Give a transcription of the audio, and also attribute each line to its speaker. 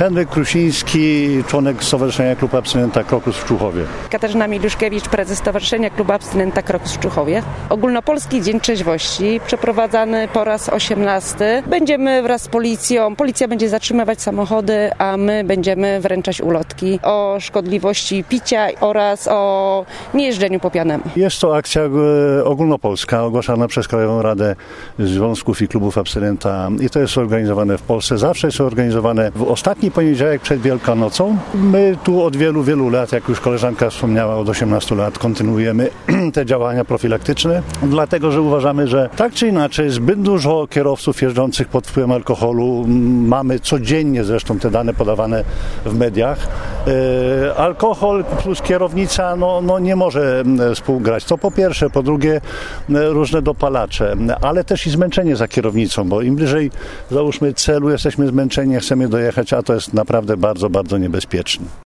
Speaker 1: Henryk Krusiński, członek Stowarzyszenia Klub Abstynenta Krokus w Człuchowie.
Speaker 2: Katarzyna Miluszkiewicz, prezes Stowarzyszenia Klubu Abstynenta Krokus w Człuchowie. Ogólnopolski Dzień Trzeźwości, przeprowadzany po raz 18. Będziemy wraz z policją, policja będzie zatrzymywać samochody, a my będziemy wręczać ulotki o szkodliwości picia oraz o niejeżdżeniu po pijanemu.
Speaker 1: Jest to akcja ogólnopolska, ogłaszana przez Krajową Radę Związków i Klubów Abstynenta i to jest organizowane w Polsce. Zawsze jest organizowane w ostatni poniedziałek przed Wielkanocą. My tu od wielu, wielu lat, jak już koleżanka wspomniała, od 18 lat kontynuujemy te działania profilaktyczne, dlatego że uważamy, że tak czy inaczej zbyt dużo kierowców jeżdżących pod wpływem alkoholu, mamy codziennie zresztą te dane podawane w mediach. Alkohol plus kierownica nie może współgrać. To po pierwsze. Po drugie różne dopalacze, ale też i zmęczenie za kierownicą, bo im bliżej załóżmy celu jesteśmy zmęczeni, chcemy dojechać, a to jest naprawdę bardzo, bardzo niebezpieczne.